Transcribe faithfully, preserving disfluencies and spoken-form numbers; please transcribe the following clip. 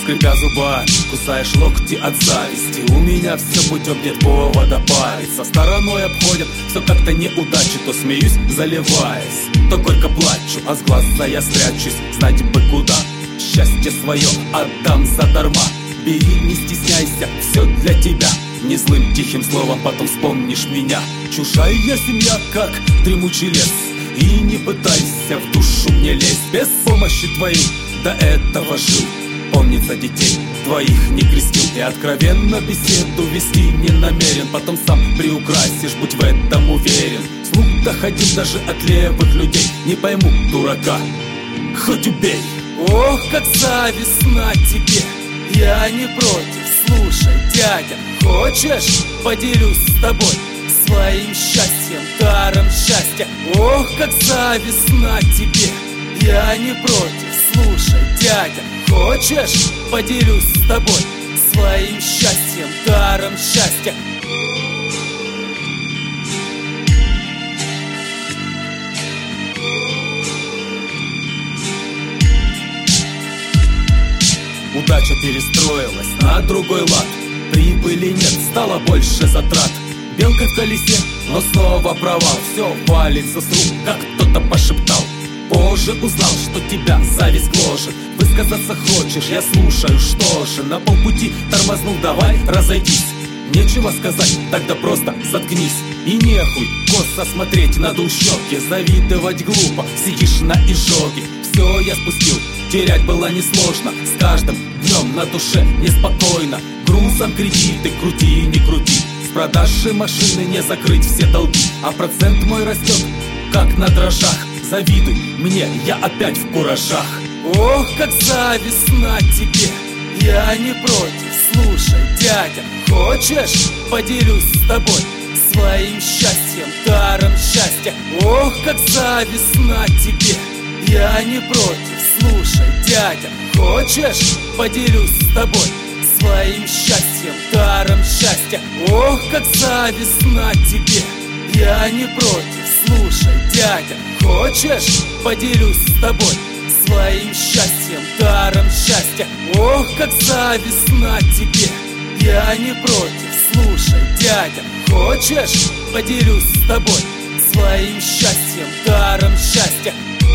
скрипя зубами, кусаешь локти от зависти. У меня все путем, нет повода париться. Стороной обходят все как-то неудачи. То смеюсь, заливаясь, то горько плачу, а с глаза я спрячусь. Знать бы куда, счастье свое отдам задарма. Бери, не стесняйся, все для тебя. Не злым тихим словом потом вспомнишь меня. Чужая семья, как дремучий лес. И не пытайся в душу мне лезть. Без помощи твоей до этого жил. Помнится, детей твоих не крестил. И откровенно беседу вести не намерен. Потом сам приукрасишь, будь в этом уверен. Слух доходил даже от левых людей. Не пойму дурака, хоть убей. Ох, как завистна тебе, я не против. Слушай, дядя, хочешь, поделюсь с тобой своим счастьем, даром счастья. Ох, как завистна тебе, я не против. Слушай, дядя, хочешь, поделюсь с тобой своим счастьем, даром счастья. Удача перестроилась на другой лад. Прибыли нет, стало больше затрат. Белка в колесе, но снова провал. Все валится с рук, как кто-то пошептал. Позже узнал, что тебя зависть гложет. Высказаться хочешь, я слушаю, что же. На полпути тормознул, давай разойдись. Нечего сказать, тогда просто заткнись. И нехуй косо смотреть на щеки. Завидовать глупо, сидишь на изжоге. Все я спустил, терять было несложно. С каждым днем на душе неспокойно. Грузом кредиты, крути, не крути. С продажи машины не закрыть все долги. А процент мой растет, как на дрожжах. Завидуй мне, я опять в куражах. Ох, как завистна тебе, я не против. Слушай, дядя, хочешь, поделюсь с тобой своим счастьем, даром счастья. Ох, как завистна тебе, я не против. Слушай, дядя, хочешь, поделюсь с тобой своим счастьем, даром счастья. Ох, как завистна тебе, я не против. Слушай, дядя, хочешь, поделюсь с тобой своим счастьем, даром счастья. Ох, как завистна тебе, я не против. Слушай, дядя, хочешь, поделюсь с тобой своим счастьем, даром счастья.